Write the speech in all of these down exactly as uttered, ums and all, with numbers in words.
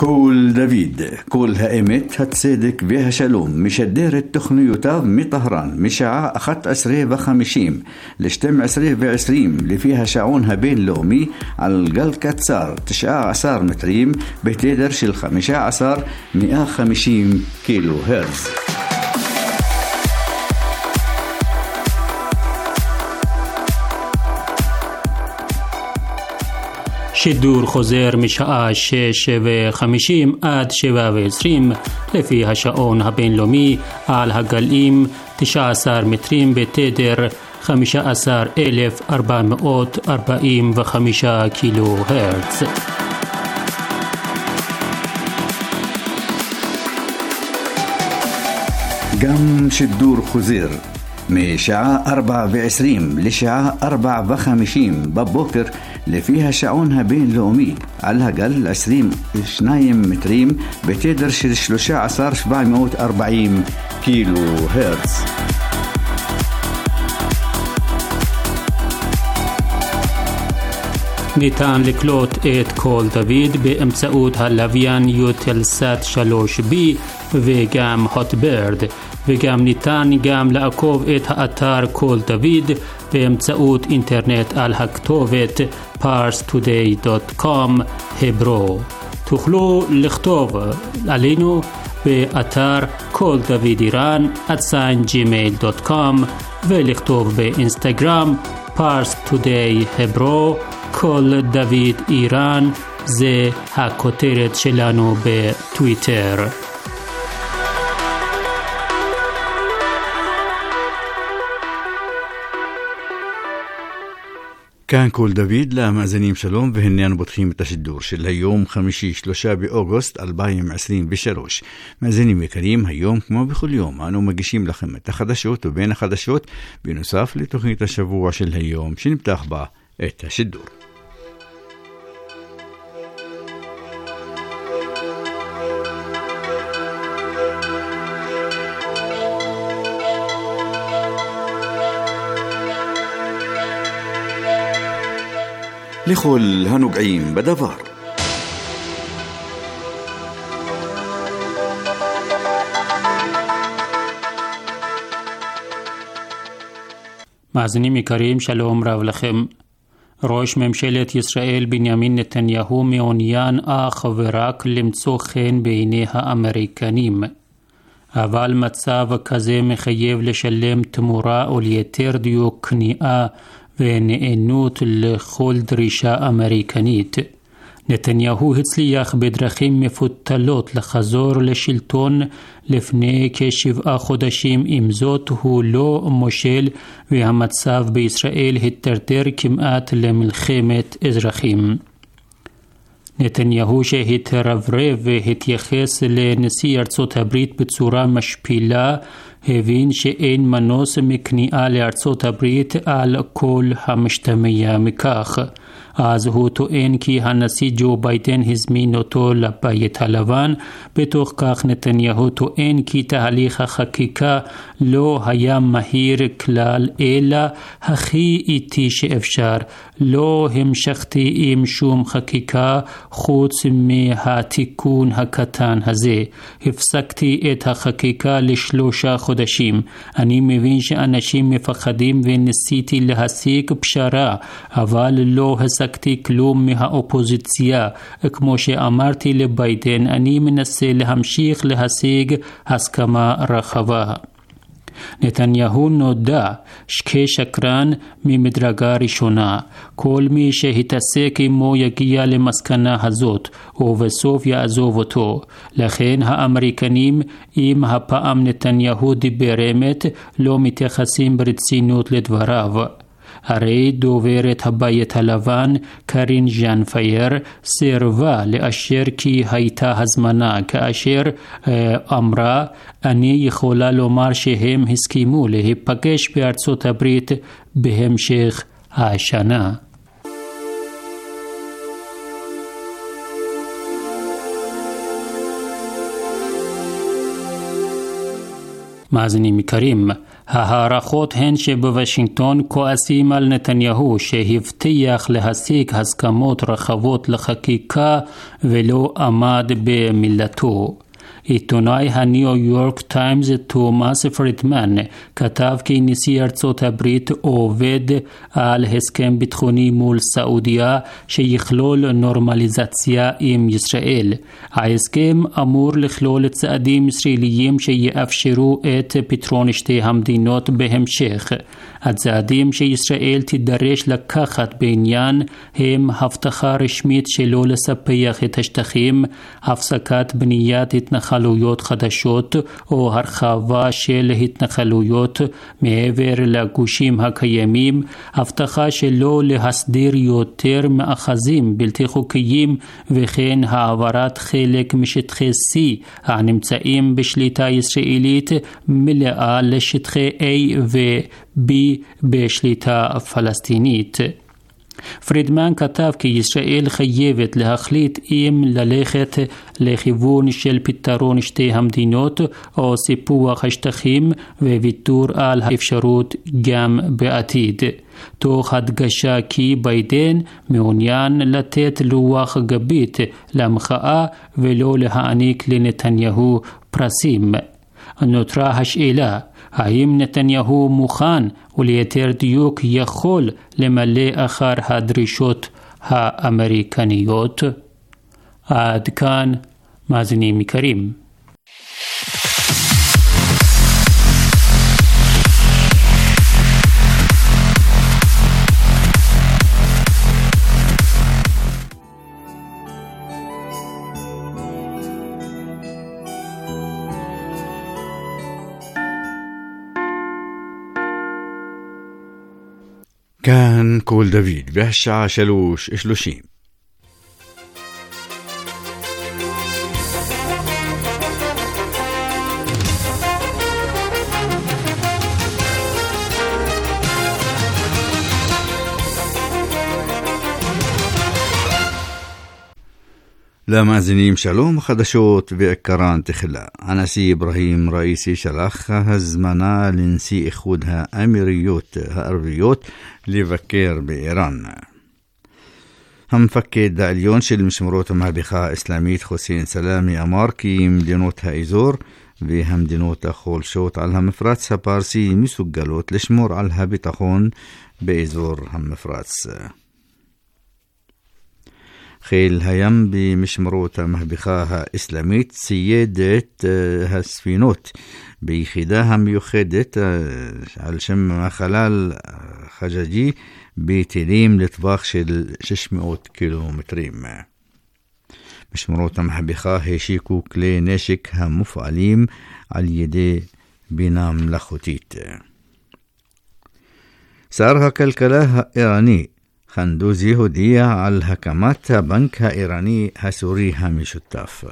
קול דוד, קול האמת, הצדק והשלום, משדר את תוכניותיו מטהרן משעה אחת עשרה וחמישים ל-שתים עשרה ועשרים לפי השעון הבינלאומי על גל קצר תשע עשרה מטרים בתדר של חמישה עשר מאה וחמישים קילו הרץ. שידור חוזר משעה שש וחמישים עד שבע ועשרים לפי השעון הבינלאומי על הגלים תשע עשרה מטרים בתדר חמישה עשר אלף ארבע מאות ארבעים וחמישה קילו הרץ. גם שידור חוזר משעה ארבע ועשרים לשעה ארבע וחמישים בבוקר לפי השעון הבינלאומי על הגל עשרים ושניים מטרים בתדר של שלושה עשר אלף שבע מאות וארבעים קילו הרץ. ניתן לקלוט את קול דוד באמצעות הלוויין יוטלסאט שלוש בי וגם הוטברד, וגם ניתן גם לעקוב את האתר קול דוד באמצעות אינטרנט על הכתובת פארס טודיי דוט קום הברו. תוכלו לכתוב עלינו באתר קול דוד איראן אט ג'ימייל דוט קום ולכתוב באינסטגרם פארס טודיי הברו קול דוד איראן, זה הכותרת שלנו בטוויטר. כאן קול דוד למאזינים שלום, והנה אנו פותחים את השידור של היום חמישי שלושה באוגוסט אלפיים עשרים ושלוש. מאזינים יקרים, היום כמו בכל יום אנו מגישים לכם את החדשות ובין החדשות בנוסף לתוכנית השבוע של היום שנפתח בה את השידור. לכל הנוגעים בדבר. מאזינים יקרים, שלום רב לכם. ראש ממשלת ישראל בנימין נתניהו מעוניין אך ורק למצוא חן בעיני האמריקנים. אבל מצב כזה מחייב לשלם תמורה או ליתר דיוק כניעה ונענות לכל דרישה אמריקנית. נתניהו הצליח בדרכים מפותלות לחזור לשלטון לפני כשבעה חודשים, עם זאת הוא לא מושל והמצב בישראל התדרדר כמעט למלחמת אזרחים. נתניהו שהתרברב והתייחס לנשיא ארצות הברית בצורה משפילה הבין שאין מנוס מכניעה לארצות הברית על כל המשתמע מכך. אז הוא טוען כי הנשיא ג'ו ביידן הזמין אותו לבית הלבן. בתוך כך נתניהו טוען כי תהליך החקיקה לא היה מהיר כלל אלא הכי איטי שאפשר. לא המשכתי עם שום חקיקה חוץ מהתיקון הקטן הזה. הפסקתי את החקיקה לשלושה חודשים. אני מבין שאנשים מפחדים וניסיתי להשיג פשרה, אבל לא השגתי כלום מהאופוזיציה. כמו שאמרתי לביידן, אני מנסה להמשיך להשיג הסכמה רחבה. נתניהו נודע כשקרן ממדרגה ראשונה. כל מי שהתעסק עמו יגיע למסקנה הזאת ובסוף יעזוב אותו. לכן האמריקנים, אם הפעם נתניהו דיבר אמת, לא מתייחסים ברצינות לדבריו. הרי דוברת הבית הלבן קרין ז'אן פייר סירבה לאשר כי הייתה הזמנה, כאשר אה, אמרה אני יכולה לומר שהם הסכימו להיפגש בארצות הברית בהמשך השנה. מאזינים יקרים, ההערכות הן שבוושינגטון כועסים על נתניהו שהבטיח להשיג הסכמות רחבות לחקיקה ולא עמד במילתו. עיתונאי הניו יורק טיימס תומאס פרידמן כתב כי נשיא ארצות הברית עובד על הסכם ביטחוני מול סעודיה שיכלול נורמליזציה עם ישראל. ההסכם אמור לכלול צעדים ישראליים שיאפשרו את פתרון שתי המדינות בהמשך. הצעדים שישראל תידרש לקחת בעניין הם הבטחה רשמית שלא לספח את השטחים, הפסקת בניית התנחלויות חדשות או הרחבה של התנחלויות מעבר לגושים הקיימים, הבטחה שלא להסדיר יותר מאחזים בלתי חוקיים וכן העברת חלק משטחי C הנמצאים בשליטה ישראלית מלאה לשטחי A ו-B בשליטה פלסטינית. פרידמן כתב כי ישראל חייבת להחליט אם ללכת לכיוון של פתרון שתי המדינות או סיפוח השטחים וויתור על האפשרות גם בעתיד, תוך הדגשה כי ביידן מעוניין לתת רוח גבית למחאה ולא להעניק לנתניהו פרסים. נותרה השאלה, האם נתניהו מוכן וליתר דיוק יכול למלא אחר הדרישות האמריקניות? עד כאן מאזינים יקרים. כאן קול דוד, והשעה שלוש שלושים. למאזינים שלום, חדשות ועיקרן תחילה. הנשיא אברהים ראיסי שלח הזמנה לנשיא איחוד האמירויות הערביות לבקר באיראן. המפקד העליון של משמרות המהפכה האסלאמית חוסיין סלאמי אמר כי מדינות האזור והמדינות החולשות על המפרץ הפרסי מסוגלות לשמור על הביטחון באזור המפרץ. חיל הים במשמרות המהפכה האסלאמית צייד את הספינות ביחידה המיוחדת על שם החלל חג'אג'י בטילים לטווח של שש מאות קילומטרים. משמרות המהפכה השיקו כלי נשק המופעלים על ידי בינה מלאכותית. שר הכלכלה האיראני חנדוזי הודיע על הקמת הבנק האיראני הסורי המשותף.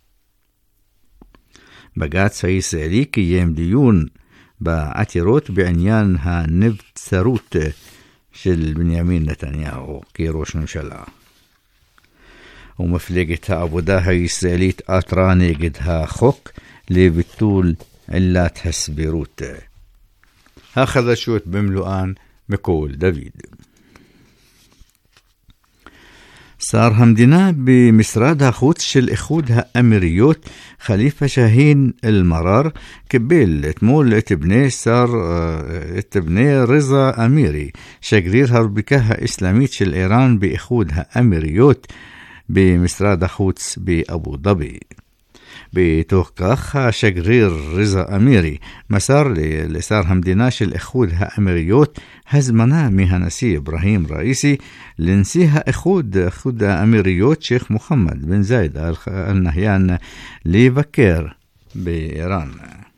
בג"ץ הישראלי קיים דיון בעתירות בעניין הנבצרות של בנימין נתניהו כראש ממשלה. ומפלגת העבודה הישראלית עתרה נגד החוק לביטול עילת הסבירות. החדשות במלואן מקול דוד. שר המדינה במשרד החוץ של איחוד האמירויות חליפה שאהין אל-מרר קיבל אתמול את בני שר את בני רזה אמירי, שגריר הרפובליקה האסלאמית של איראן באיחוד האמירויות במשרד החוץ באבו דאבי. בתוך כך השגריר רזה אמירי מסר לשר המדינה של איחוד האמירויות הזמנה מהנשיא אברהים ראיסי לנשיא האיחוד איחוד האמירויות שייח מוחמד בן זאיד אל נהיאן לבקר באיראן.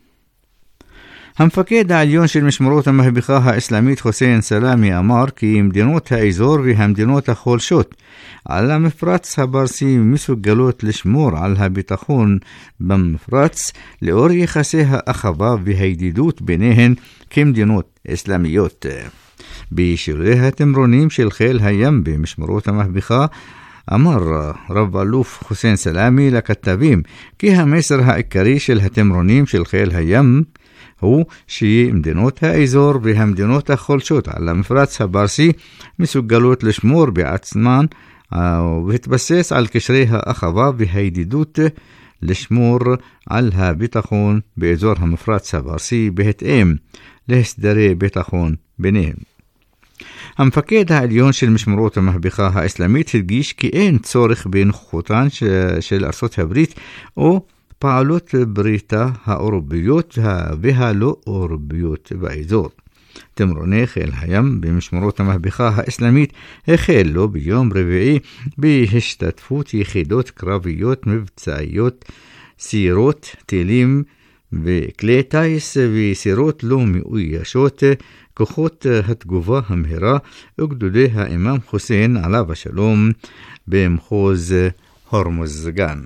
המפקד העליון של משמרות המהפכה האסלאמית חוסיין סלאמי אמר כי מדינות האזור והמדינות החולשות על המפרץ הפרסי מסוגלות לשמור על הביטחון במפרץ לאור יחסי האחווה והידידות ביניהן כמדינות אסלאמיות. בשירי התמרונים של חיל הים במשמרות המהפכה אמר רב אלוף חוסיין סלאמי לכתבים כי המסר העיקרי של התמרונים של חיל הים הוא שמדינות האזור והמדינות החולשות על המפרץ הפרסי מסוגלות לשמור בעצמן והתבסס על קשרי האחווה והידידות לשמור על הביטחון באזור המפרץ הפרסי בהתאם להסדרי ביטחון ביניהם. המפקד העליון של משמרות המהפכה האסלאמית הדגיש כי אין צורך בנוכחותן של ארצות הברית או פעולות בריתה האורביות והלא אורביות באזור. תמרוני חיל הים במשמרות המהפכה האסלאמית החלו ביום רביעי בהשתתפות יחידות קרביות מבצעיות, סירות טילים וכלי טייס וסירות לא מאוישות, כוחות התגובה המהירה וגדודי האימאם חוסיין עליו השלום במחוז הורמוזגן.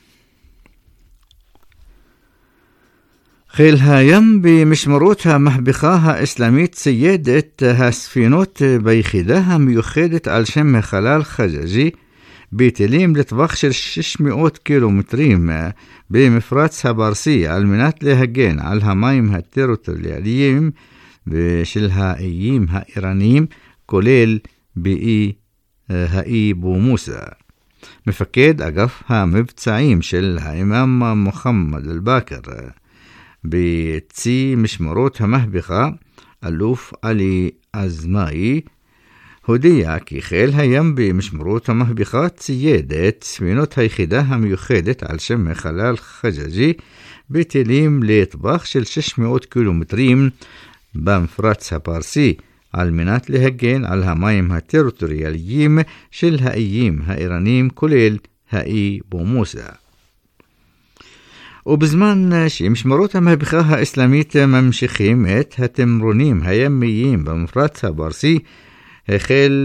חיל הים במשמרות המהפכה האסלאמית צייד את הספינות ביחידה המיוחדת על שם החלל חג'אג'י בטילים לטווח של שש מאות קילומטרים במפרץ הפרסי על מנת להגן על המים הטריטוריאליים ושל האיים האיראניים, כולל באי האי בו מוסא. מפקד אגף המבצעים של האימאם מוחמד אל-באקר בצי משמרות המהפכה, אלוף עלי אזמאי, הודיע כי חיל הים במשמרות המהפכה צייד את ספינות היחידה המיוחדת על שם החלל חג'אג'י בטילים לטווח של שש מאות קילומטרים במפרץ הפרסי על מנת להגן על המים הטריטוריאליים של האיים האיראניים, כולל האי בו מוסא. ובזמן שמשמרות המהפכה האסלאמית ממשיכים את התמרונים הימיים במפרץ הפרסי, החל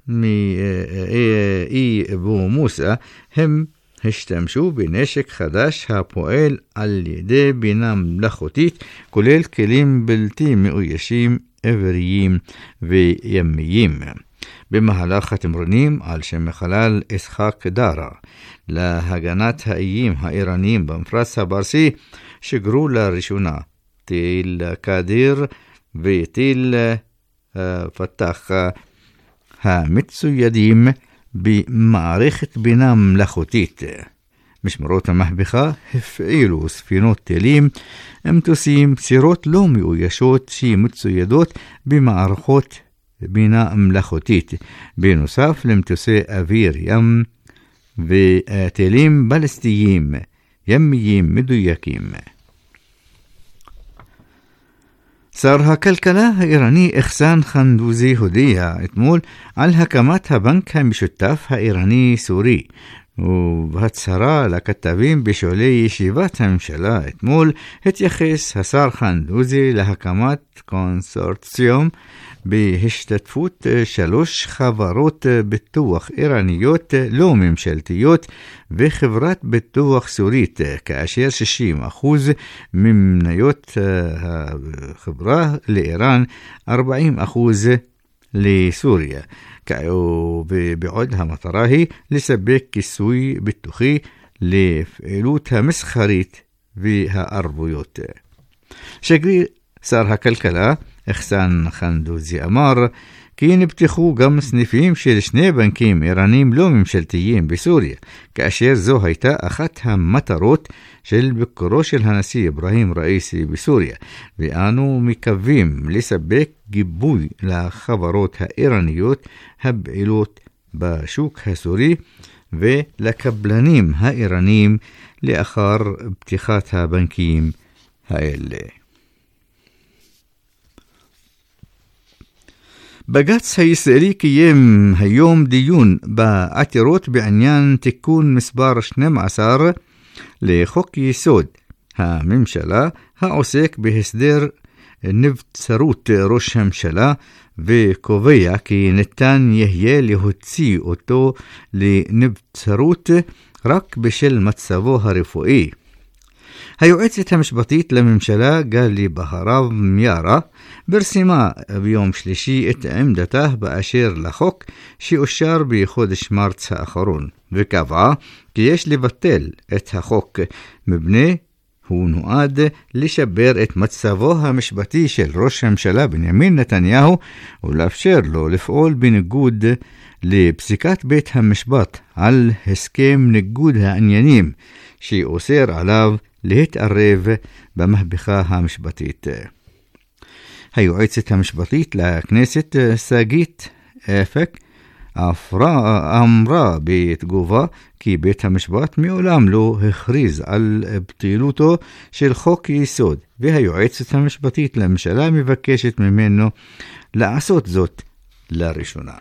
מאי בו מוסא, הם השתמשו בנשק חדש הפועל על ידי בינה מלאכותית, כולל כלים בלתי מאוישים, אוויריים וימיים. במהלך התמרונים על שם החלל יצחק דארה להגנת האיים האיראניים במפרץ הפרסי, שגרו לראשונה טיל קדיר וטיל פתח המצוידים במערכת בינה מלאכותית. משמרות המהפכה הפעילו ספינות טילים, מטוסים, סירות לא מאוישות שמצוידות במערכות בינה מלאכותית, בנוסף למטוסי אוויר ים וטילים בלסטיים ימיים מדויקים. שר הכלכלה האיראני אחסן חנדוזי הודיע אתמול על הקמת הבנק המשותף האיראני-סורי, ובהצהרה לכתבים בשולי ישיבת הממשלה אתמול התייחס השר חנדוזי להקמת קונסורציום בהשתתפות שלוש חברות ביטוח איראניות לא ממשלתיות וחברת ביטוח סורית, כאשר שישים אחוז ממניות החברה לאיראן, ארבעים אחוז לסוריה. ובעוד המטרה היא לספק כיסוי ביטוחי לפעילות המסחרית והערבויות. שגריר שר הכלכלה אחסן חנדוזי אמר כי נפתחו גם סניפים של שני בנקים איראנים לא ממשלתיים בסוריה, כאשר זו הייתה אחת המטרות של ביקורו של הנשיא אברהים ראיסי בסוריה, ואנו מקווים לספק גיבוי לחברות האיראניות הפעילות בשוק הסורי ולקבלנים האיראנים לאחר פתיחת הבנקים האלה. בג"ץ הישראלי קיים היום דיון בעתירות בעניין תיקון מספר שתים עשרה לחוק יסוד הממשלה העוסק בהסדר נבצרות ראש הממשלה, וקובע כי ניתן יהיה להוציא אותו לנבצרות רק בשל מצבו הרפואי. היועצת המשפטית לממשלה גלי בהרב מיארה פרסמה ביום שלישי את עמדתה באשר לחוק שאושר בחודש מרץ האחרון, וקבעה כי יש לבטל את החוק מפני הוא נועד לשבר את מצבו המשפטי של ראש הממשלה בנימין נתניהו ולאפשר לו לפעול בניגוד לפסיקת בית המשפט על הסכם ניגוד העניינים שאוסר עליו להתערב במהפכה המשפטית. היועצת המשפטית לכנסת שגית אפק אמרה בתגובה כי בית המשפט מעולם לא הכריז על בטלותו של חוק יסוד, והיועצת המשפטית לממשלה מבקשת ממנו לעשות זאת לראשונה.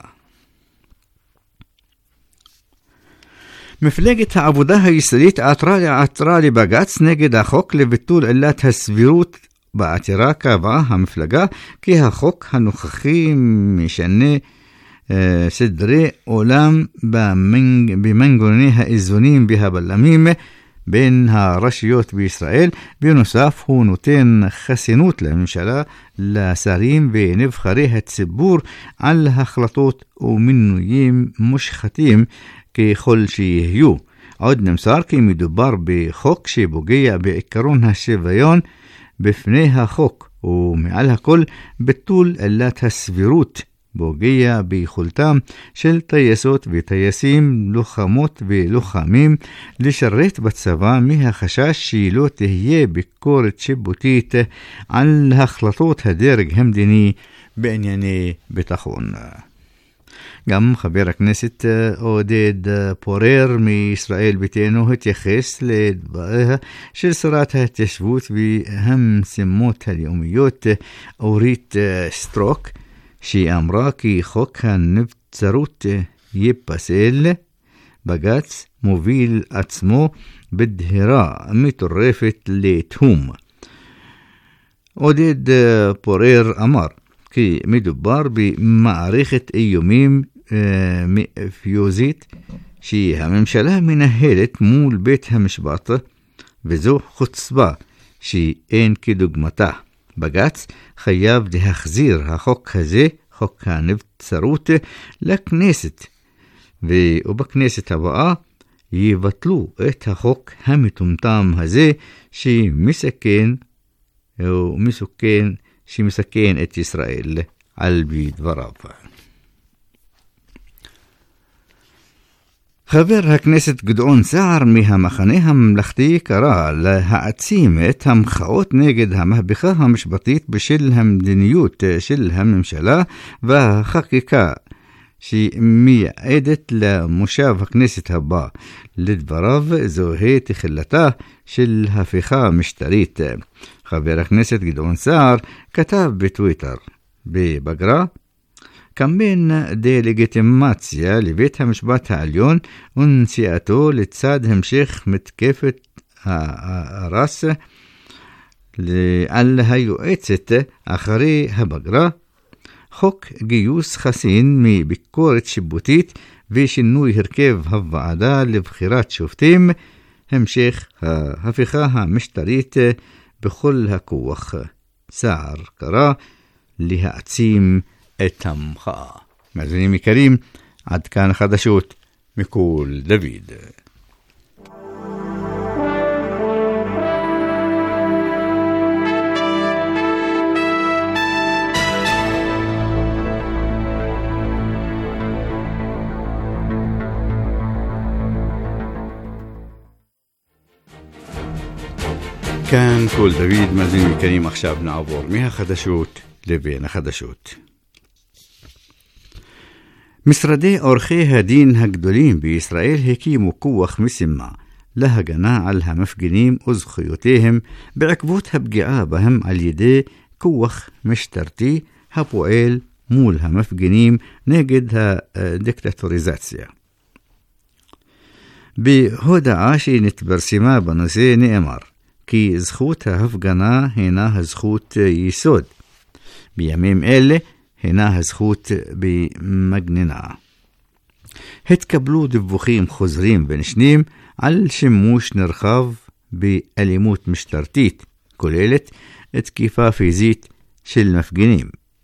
מפלגת העבודה הישראלית עתרה, עתרה לבג"ץ נגד החוק לביטול עילת הסבירות. בעתירה קבעה המפלגה כי החוק הנוכחי משנה אה, סדרי עולם במנג, במנגנוני האיזונים והבלמים בין הרשויות בישראל. בנוסף הוא נותן חסינות לממשלה, לשרים ונבחרי הציבור על החלטות ומינויים מושחתים ככל שיהיו. עוד נמסר כי מדובר בחוק שפוגע בעקרון השוויון בפני החוק, ומעל הכל ביטול עילת הסבירות פוגע ביכולתם של טייסות וטייסים, לוחמות ולוחמים לשרת בצבא מהחשש שלא תהיה ביקורת שיפוטית על החלטות הדרג המדיני בענייני ביטחון. גם חבר הכנסת עודד פורר מישראל ביתנו התייחס לדבריה של שרת ההתיישבות והמשימות הלאומיות אורית סטרוק, שאמרה כי חוק הנבצרות ייפסל. בג"ץ מוביל עצמו בדהירה מטורפת לתהום. עודד פורר אמר כי מדובר במערכת איומים אה, מאפיוזית שהממשלה מנהלת מול בית המשפט, וזו חוצפה שאין כדוגמתה. בג"ץ חייב להחזיר החוק הזה, חוק הנבצרות, לכנסת, ובכנסת הבאה יבטלו את החוק המטומטם הזה שמסכן או מסוכן שמסכן את ישראל על פי דבריו. חבר הכנסת גדעון סער מהמחנה הממלכתי קרא להעצים את המחאות נגד המהפכה המשפטית בשל המדיניות של הממשלה והחקיקה שמייעדת למושב הכנסת הבא. לדבריו זוהי תחילתה של הפיכה משטרית. חבר הכנסת גדעון סער כתב בטוויטר בבגרה קמפיין דה-לגיטימציה לבית המשפט העליון ונסיעתו לצד המשך מתקפת הרס על היועצת אחרי הבגרה, חוק גיוס חסין מביקורת שיפוטית ושינוי הרכב הוועדה לבחירת שופטים, המשך ההפיכה המשטרית בכל הכוח. סער קרא להעצים את המחאה. מאזינים יקרים, עד כאן חדשות מכל דוד. כאן כל דוד. מאזינים יקרים, עכשיו נעבור מהחדשות לבין החדשות. משרדי עורכי הדין הגדולים בישראל הקימו כוח משימה להגנה על המפגינים וזכויותיהם בעקבות הפגיעה בהם על ידי כוח משטרתי הפועל מול המפגינים נגד הדיקטטוריזציה. בהודעה שנתפרסמה בנושא נאמר כי זכות ההפגנה הינה הזכות יסוד. בימים אלה הינה הזכות במגננה. התקבלו דיווחים חוזרים ונשנים על שימוש נרחב באלימות משטרתית, כוללת תקיפה פיזית של מפגינים.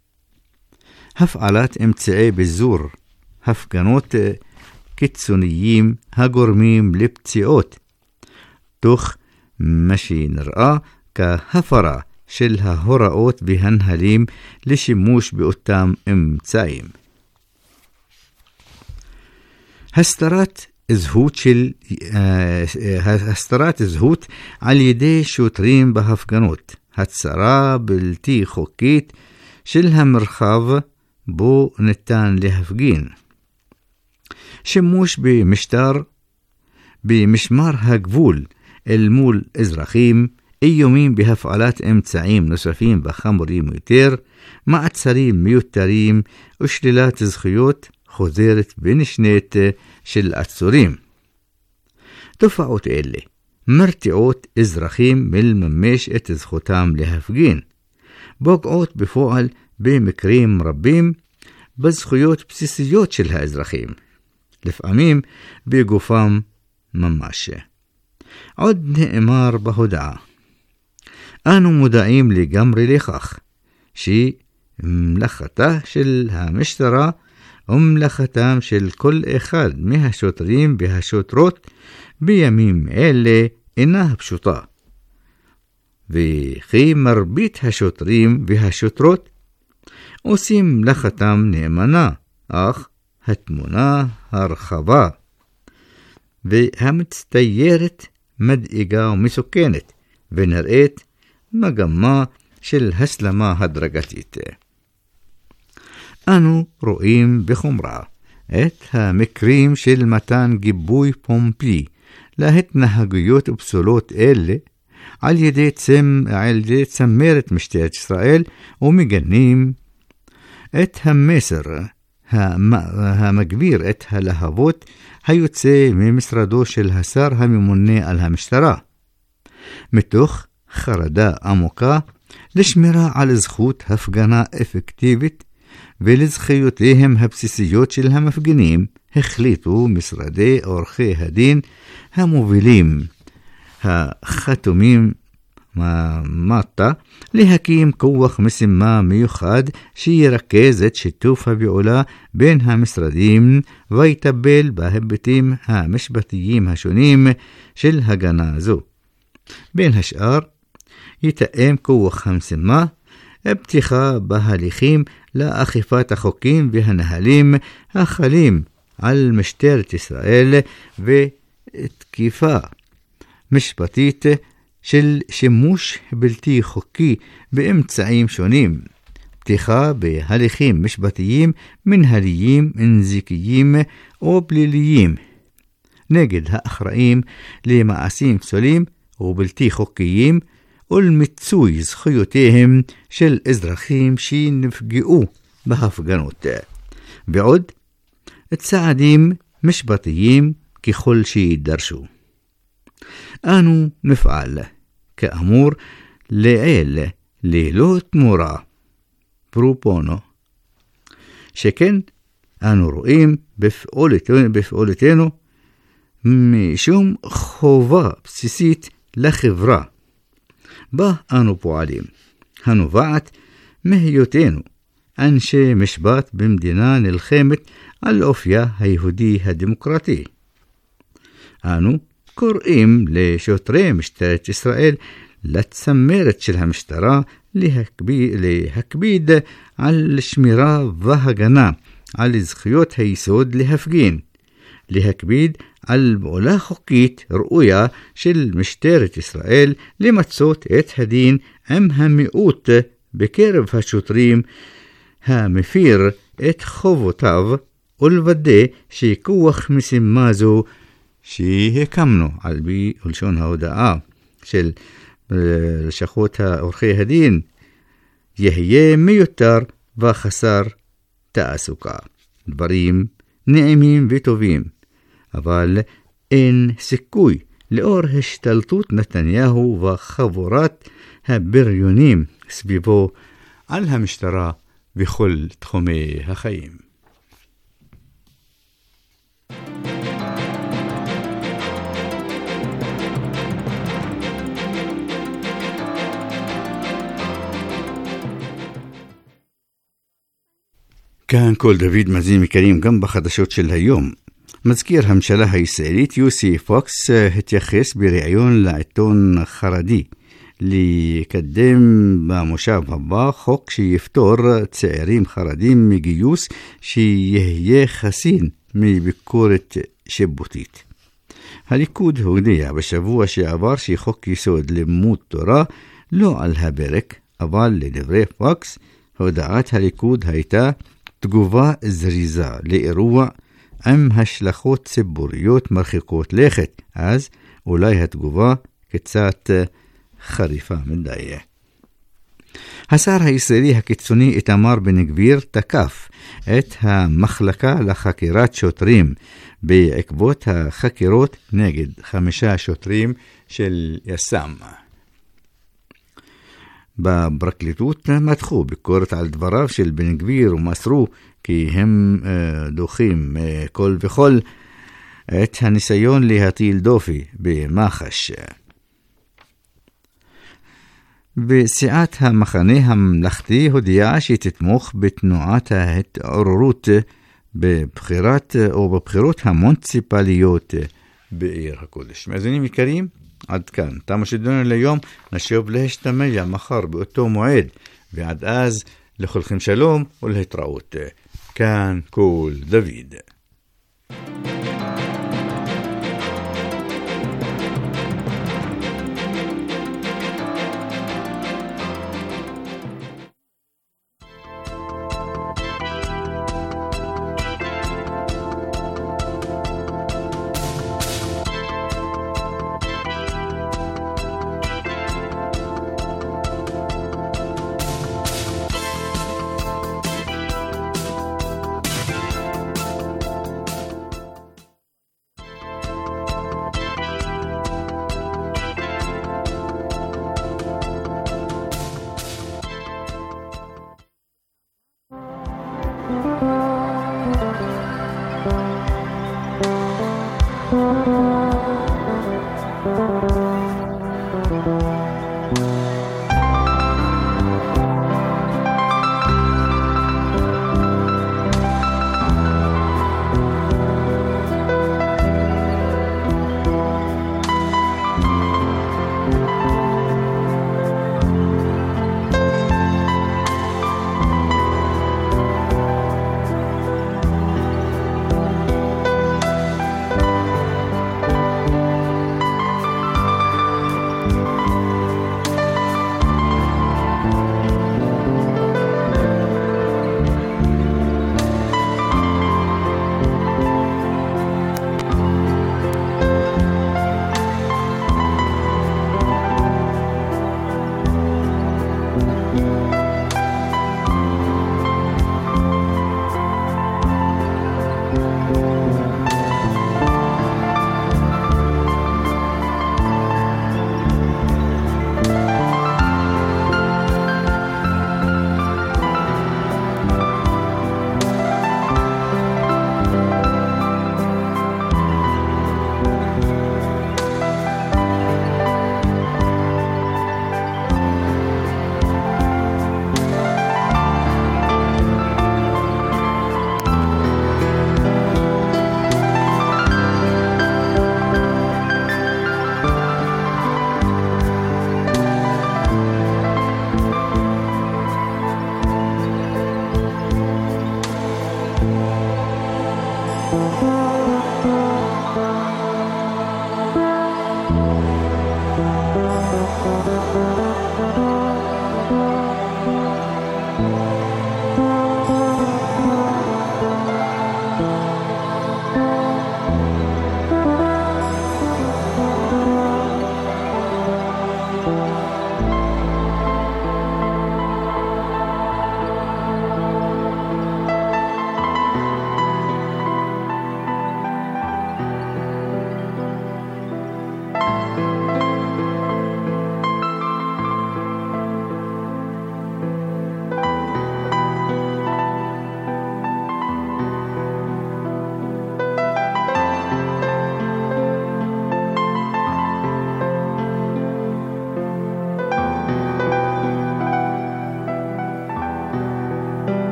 הפעלת אמצעי ביזור הפגנות קיצוניים הגורמים לפציעות, תוך משי נראה כהפרה של ההוראות והנהלים לשימוש באותם אמצעים. הסתרת זהות של הסתרת זהות על ידי שוטרים בהפגנות, הצרה בלתי חוקית של המרחב בו ניתן להפגין, שימוש במשטר במשמר הגבול אל מול אזרחים, איומים בהפעלת אמצעים נוספים וחמורים יותר, מעצרים מיותרים ושלילת זכויות חוזרת ונשנית של עצורים. תופעות אלה מרתיעות אזרחים מלממש את זכותם להפגין, פוגעות בפועל במקרים רבים בזכויות בסיסיות של האזרחים, לפעמים בגופם ממש. עוד נאמר בהודעה, אנו מודעים לגמרי לכך שמלאכתה של המשטרה ומלאכתם של כל אחד מהשוטרים והשוטרות בימים אלה אינה פשוטה, וכי מרבית השוטרים והשוטרות עושים מלאכתם נאמנה, אך התמונה הרחבה והמצטיירת מדאיגה ומסוכנת, ונראית מגמה של הסלמה הדרגתית. אנו רואים בחומרה את המקרים של מתן גיבוי פומבי להתנהגויות פסולות אלה על ידי, צמ... על ידי צמרת משטרת ישראל, ומגנים את המסר המגביר את הלהבות היוצא ממשרדו של השר הממונה על המשטרה, מתוך חרדה עמוקה לשמירה על זכות הפגנה אפקטיבית ולזכויותיהם הבסיסיות של המפגינים. החליטו משרדי עורכי הדין המובילים החתומים מטה להקים כוח משימה מיוחד שירכז את שיתוף הפעולה בין המשרדים ויטפל בהיבטים המשפטיים השונים של הגנה זו. בין השאר יתאם כוח המשימה פתיחה בהליכים לאכיפת החוקים והנהלים החלים על משטרת ישראל ותקיפה משפטית של שימוש בלתי חוקי באמצעים שונים, פתיחה בהליכים משפטיים, מנהליים, נזיקיים או פליליים נגד האחראים למעשים פסולים ובלתי חוקיים, ולמיצוי זכויותיהם של אזרחים שנפגעו בהפגנות, ועוד צעדים משפטיים ככל שידרשו. אנו נפעל כאמור לעיל ללא תמורה פרופונו, שכן אנו רואים בפעולתנו, בפעולתנו משום חובה בסיסית לחברה בה אנו פועלים, הנובעת מהיותנו אנשי משפט במדינה נלחמת על אופיה היהודי הדמוקרטי. אנו קוראים לשוטרי משטרת ישראל, לצמרת של המשטרה, להקביד, להקביד על שמירה והגנה על זכויות היסוד להפגין, להקביד על פעולה חוקית ראויה של משטרת ישראל למצות את הדין עם המיעוט בקרב השוטרים המפיר את חובותיו, ולוודא שכוח משימה זו שהקמנו על פי לשון ההודעה של לשכות עורכי הדין יהיה מיותר וחסר תעסוקה. דברים נעימים וטובים, אבל אין סיכוי לאור השתלטות נתניהו וחבורת הבריונים סביבו על המשטרה בכל תחומי החיים. כאן כל דוד מזין מקרים גם בחדשות של היום. מזכיר הממשלה הישראלית יוסי פוקס התייחס בריאיון לעיתון חרדי לקדם במושב הבא חוק שיפטור צעירים חרדים מגיוס שיהיה חסין מביקורת שיפוטית. הליכוד הודיע בשבוע שעבר שחוק יסוד לימוד תורה לא על הפרק, אבל לדברי פוקס, הודעת הליכוד הייתה תגובה זריזה לאירוע עם השלכות ציבוריות מרחיקות לכת, אז אולי התגובה קצת חריפה מדי. השר הישראלי הקיצוני איתמר בן גביר תקף את המחלקה לחקירת שוטרים בעקבות החקירות נגד חמישה שוטרים של יס"מ. בפרקליטות מתחו ביקורת על דבריו של בן גביר ומסרו כי הם דוחים כל וכל את הניסיון להטיל דופי במח"ש. וסיעת המחנה הממלכתי הודיעה שתתמוך בתנועת ההתעוררות בבחירת או בבחירות המוניציפליות בעיר הקודש. מאזינים יקרים, עד כאן תם השידור ליום. נשוב להשתמע מחר באותו מועד, ועד אז לכולכם שלום ולהתראות. כאן כל דוד.